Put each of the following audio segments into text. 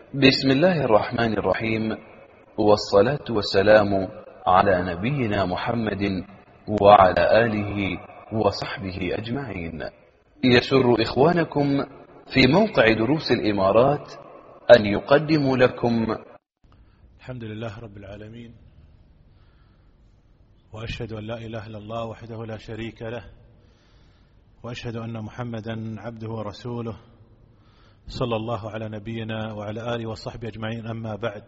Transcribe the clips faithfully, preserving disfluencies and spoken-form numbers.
بسم الله الرحمن الرحيم، والصلاة والسلام على نبينا محمد وعلى آله وصحبه أجمعين. يسر إخوانكم في موقع دروس الإمارات أن يقدموا لكم الحمد لله رب العالمين، وأشهد أن لا إله إلا الله وحده لا شريك له، وأشهد أن محمدا عبده ورسوله صلى الله على نبينا وعلى آله وصحبه أجمعين. أما بعد،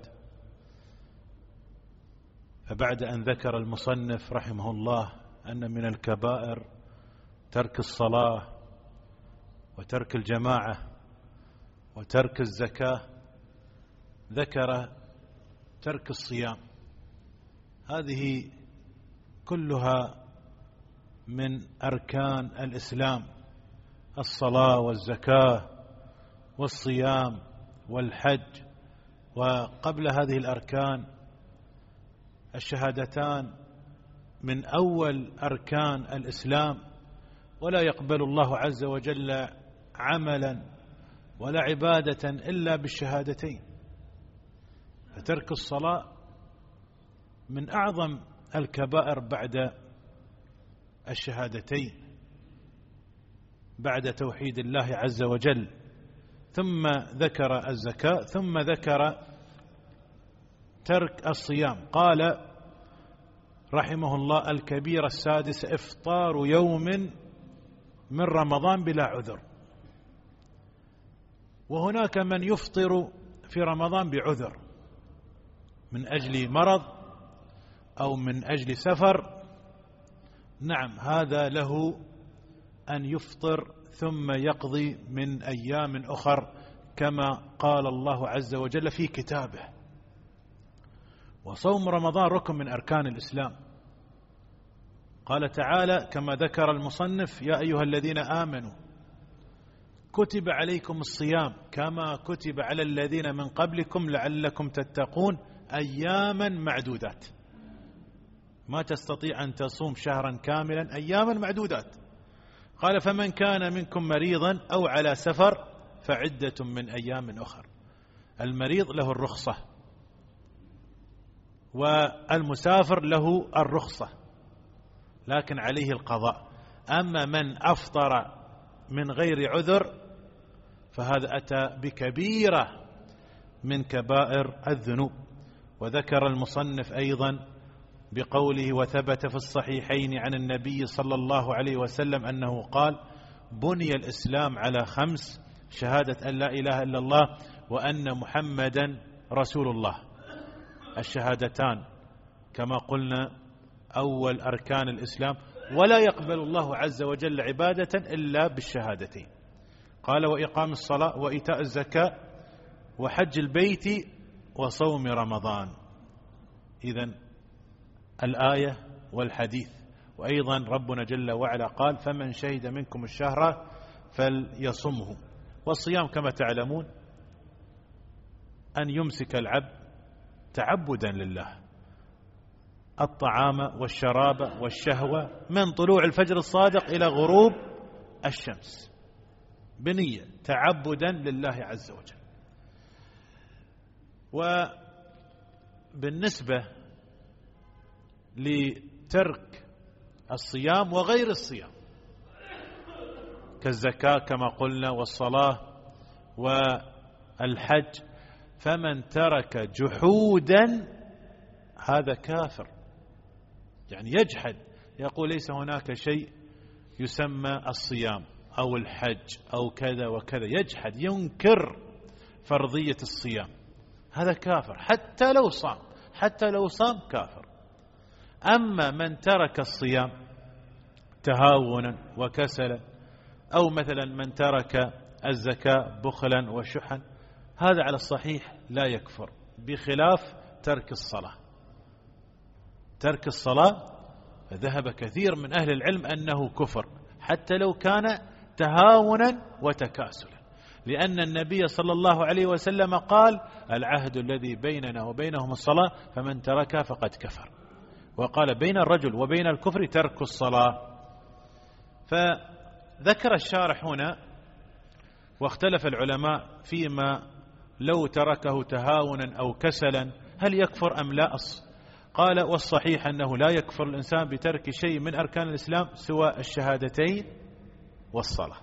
فبعد أن ذكر المصنف رحمه الله أن من الكبائر ترك الصلاة وترك الجماعة وترك الزكاة، ذكر ترك الصيام. هذه كلها من أركان الإسلام: الصلاة والزكاة والصيام والحج. وقبل هذه الأركان الشهادتان من أول أركان الإسلام، ولا يقبل الله عز وجل عملا ولا عبادة إلا بالشهادتين. فترك الصلاة من أعظم الكبائر بعد الشهادتين، بعد توحيد الله عز وجل، ثم ذكر الزكاة، ثم ذكر ترك الصيام. قال رحمه الله: الكبيرة السادسة إفطار يوم من رمضان بلا عذر. وهناك من يفطر في رمضان بعذر من أجل مرض أو من أجل سفر، نعم هذا له أن يفطر ثم يقضي من أيام أخر كما قال الله عز وجل في كتابه. وصوم رمضان ركن من أركان الإسلام. قال تعالى كما ذكر المصنف: يا أيها الذين آمنوا كتب عليكم الصيام كما كتب على الذين من قبلكم لعلكم تتقون أياما معدودات. ما تستطيع أن تصوم شهرا كاملا، أياما معدودات. قال: فمن كان منكم مريضا أو على سفر فعدة من أيام أخر. المريض له الرخصة، والمسافر له الرخصة، لكن عليه القضاء. أما من أفطر من غير عذر فهذا أتى بكبيرة من كبائر الذنوب. وذكر المصنف أيضا بقوله: وثبت في الصحيحين عن النبي صلى الله عليه وسلم أنه قال: بني الإسلام على خمس: شهادة أن لا إله إلا الله وأن محمدا رسول الله. الشهادتان كما قلنا أول أركان الإسلام، ولا يقبل الله عز وجل عبادة إلا بالشهادتين. قال: وإقام الصلاة وإيتاء الزكاة وحج البيت وصوم رمضان. إذن الآية والحديث. وأيضا ربنا جل وعلا قال: فمن شهد منكم الشهر فليصمه. والصيام كما تعلمون أن يمسك العبد تعبدا لله الطعام والشراب والشهوة من طلوع الفجر الصادق إلى غروب الشمس، بنية تعبدا لله عز وجل. وبالنسبة لترك الصيام وغير الصيام كالزكاة كما قلنا والصلاة والحج، فمن ترك جحودا هذا كافر، يعني يجحد، يقول ليس هناك شيء يسمى الصيام أو الحج أو كذا وكذا، يجحد ينكر فرضية الصيام، هذا كافر حتى لو صام، حتى لو صام كافر. أما من ترك الصيام تهاونا وكسلا، أو مثلا من ترك الزكاة بخلا وشحا، هذا على الصحيح لا يكفر، بخلاف ترك الصلاة. ترك الصلاة ذهب كثير من أهل العلم أنه كفر حتى لو كان تهاونا وتكاسلا، لأن النبي صلى الله عليه وسلم قال: العهد الذي بيننا وبينهم الصلاة فمن تركها فقد كفر. وقال: بين الرجل وبين الكفر ترك الصلاة. فذكر الشارح هنا واختلف العلماء فيما لو تركه تهاونا أو كسلا هل يكفر أم لا؟ قال والصحيح أنه لا يكفر الإنسان بترك شيء من أركان الإسلام سوى الشهادتين والصلاة.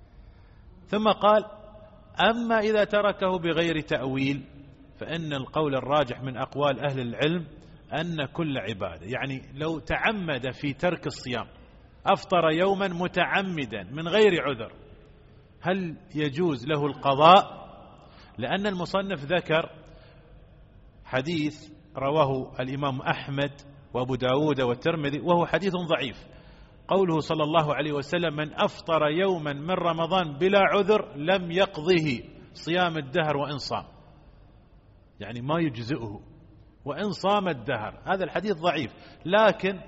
ثم قال أما إذا تركه بغير تأويل فإن القول الراجح من أقوال أهل العلم أن كل عبادة، يعني لو تعمد في ترك الصيام، أفطر يوما متعمدا من غير عذر، هل يجوز له القضاء؟ لأن المصنف ذكر حديث رواه الإمام أحمد وأبو داود والترمذي وهو حديث ضعيف، قوله صلى الله عليه وسلم من أفطر يوما من رمضان بلا عذر لم يقضه صيام الدهر وإن صام، يعني ما يجزئه وإن صام الدهر. هذا الحديث ضعيف، لكن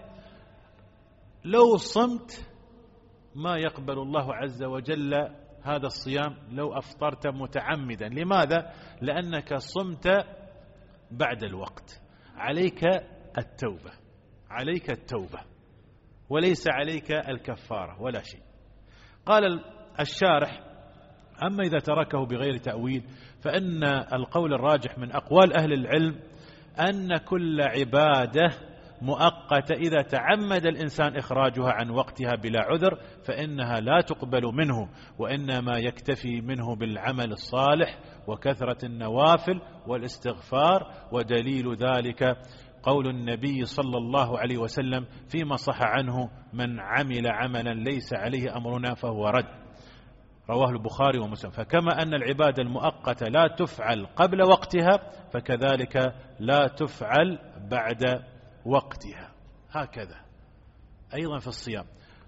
لو صمت ما يقبل الله عز وجل هذا الصيام لو أفطرت متعمدا. لماذا؟ لأنك صمت بعد الوقت، عليك التوبة، عليك التوبة وليس عليك الكفارة ولا شيء. قال الشارح أما إذا تركه بغير تأويل فإن القول الراجح من أقوال أهل العلم أن كل عبادة مؤقتة إذا تعمد الإنسان إخراجها عن وقتها بلا عذر فإنها لا تقبل منه، وإنما يكتفي منه بالعمل الصالح وكثرة النوافل والاستغفار. ودليل ذلك قول النبي صلى الله عليه وسلم فيما صح عنه من عمل عملا ليس عليه أمرنا فهو رد، رواه البخاري ومسلم. فكما أن العبادة المؤقتة لا تفعل قبل وقتها فكذلك لا تفعل بعد وقتها، هكذا أيضا في الصيام.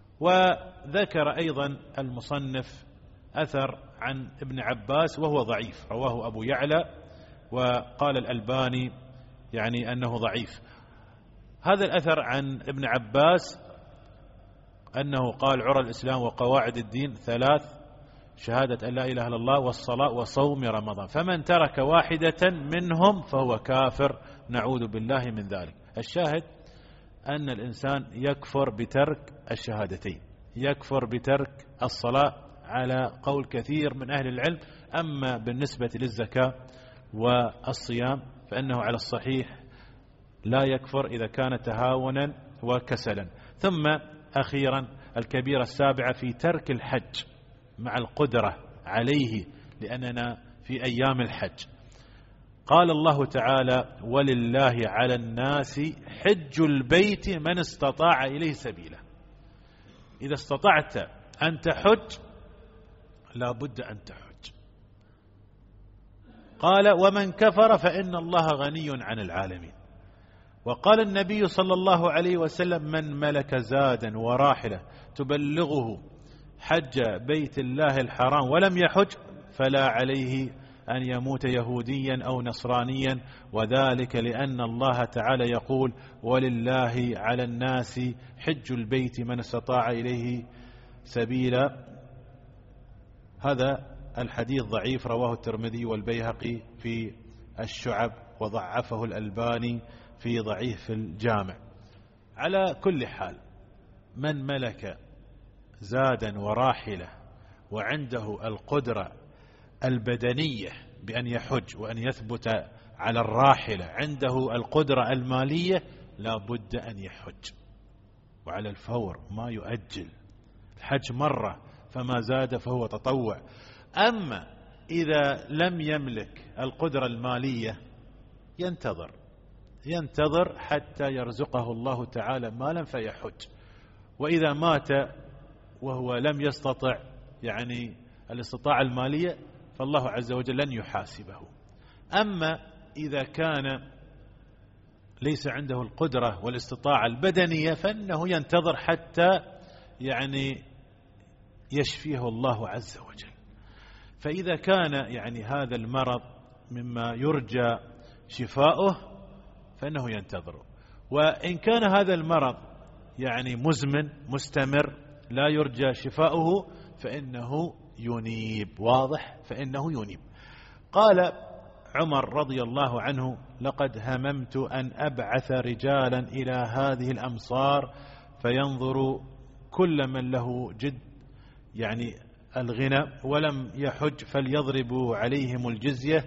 وذكر أيضا المصنف أثر عن ابن عباس وهو ضعيف، رواه أبو يعلى وقال الألباني يعني أنه ضعيف. هذا الأثر عن ابن عباس أنه قال عرى الإسلام وقواعد الدين ثلاث: شهادة أن لا إله إلا الله والصلاة وصوم رمضان، فمن ترك واحدة منهم فهو كافر، نعوذ بالله من ذلك. الشاهد أن الإنسان يكفر بترك الشهادتين، يكفر بترك الصلاة على قول كثير من أهل العلم. أما بالنسبة للزكاة والصيام فإنه على الصحيح لا يكفر إذا كان تهاونا وكسلا. ثم أخيرا الكبيرة السابعة في ترك الحج مع القدرة عليه، لأننا في أيام الحج. قال الله تعالى ولله على الناس حج البيت من استطاع إليه سبيلا. إذا استطعت أن تحج لا بد أن تحج. قال ومن كفر فإن الله غني عن العالمين. وقال النبي صلى الله عليه وسلم من ملك زادا وراحلة تبلغه حج بيت الله الحرام ولم يحج فلا عليه أن يموت يهوديا أو نصرانيا، وذلك لأن الله تعالى يقول ولله على الناس حج البيت من استطاع إليه سبيلا. هذا الحديث ضعيف، رواه الترمذي والبيهقي في الشعب وضعفه الألباني في ضعيف الجامع. على كل حال من ملك زادا وراحلة وعنده القدرة البدنية بأن يحج وأن يثبت على الراحلة، عنده القدرة المالية لا بد أن يحج، وعلى الفور ما يؤجل الحج مرة فما زاد فهو تطوع. أما إذا لم يملك القدرة المالية ينتظر ينتظر حتى يرزقه الله تعالى مالا فيحج، وإذا مات وهو لم يستطع يعني الاستطاعة المالية فالله عز وجل لن يحاسبه. أما إذا كان ليس عنده القدرة والاستطاعة البدنية فإنه ينتظر حتى يعني يشفيه الله عز وجل. فإذا كان يعني هذا المرض مما يرجى شفاؤه فإنه ينتظره، وإن كان هذا المرض يعني مزمن مستمر لا يرجى شفاؤه فإنه ينيب، واضح، فإنه ينيب. قال عمر رضي الله عنه لقد هممت أن أبعث رجالا إلى هذه الأمصار فينظر كل من له جد يعني الغنى ولم يحج فليضربوا عليهم الجزية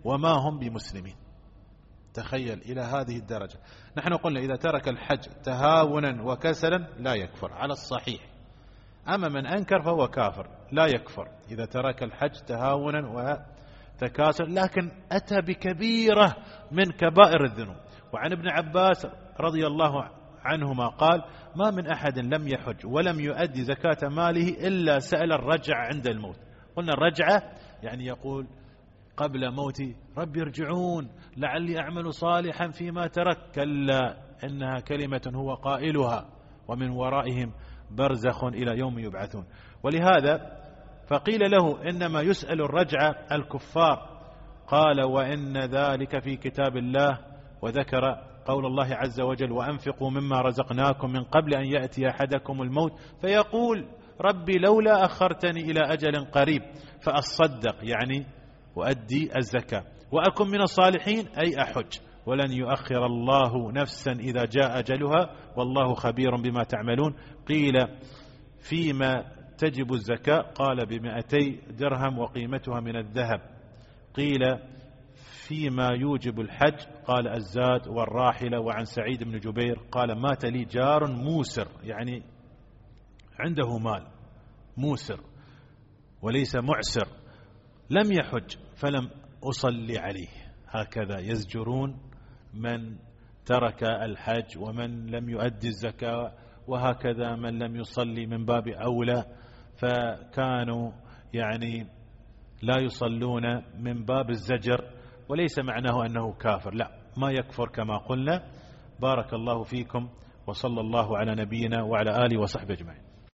وما هم بمسلمين. تخيل إلى هذه الدرجة. نحن قلنا إذا ترك الحج تهاونا وكسلا لا يكفر على الصحيح، أما من أنكر فهو كافر لا يكفر إذا ترك الحج تهاونا وتكاسلا، لكن أتى بكبيرة من كبائر الذنوب. وعن ابن عباس رضي الله عنهما قال: ما من أحد لم يحج ولم يؤدي زكاة ماله إلا سأل الرجع عند الموت. قلنا الرجعة يعني يقول قبل موتي: رب ارجعون لعلي أعمل صالحا فيما ترك. كلا إنها كلمة هو قائلها ومن ورائهم برزخ إلى يوم يبعثون. ولهذا فقيل له: إنما يسأل الرجعة الكفار. قال: وإن ذلك في كتاب الله. وذكر قول الله عز وجل: وأنفقوا مما رزقناكم من قبل أن يأتي أحدكم الموت فيقول ربي لولا أخرتني إلى أجل قريب فأصدق، يعني وأدي الزكاة، وأكن من الصالحين، أي أحج، ولن يؤخر الله نفسا إذا جاء أجلها والله خبير بما تعملون. قيل: فيما تجب الزكاة؟ قال: بمئتي درهم وقيمتها من الذهب. قيل: فيما يوجب الحج؟ قال: الزاد والراحلة. وعن سعيد بن جبير قال: مات لي جار موسر، يعني عنده مال موسر وليس معسر، لم يحج فلم أصلي عليه. هكذا يزجرون من ترك الحج ومن لم يؤدي الزكاة، وهكذا من لم يصلي من باب أولى، فكانوا يعني لا يصلون من باب الزجر، وليس معناه أنه كافر، لا، ما يكفر كما قلنا. بارك الله فيكم، وصلى الله على نبينا وعلى آله وصحبه أجمعين.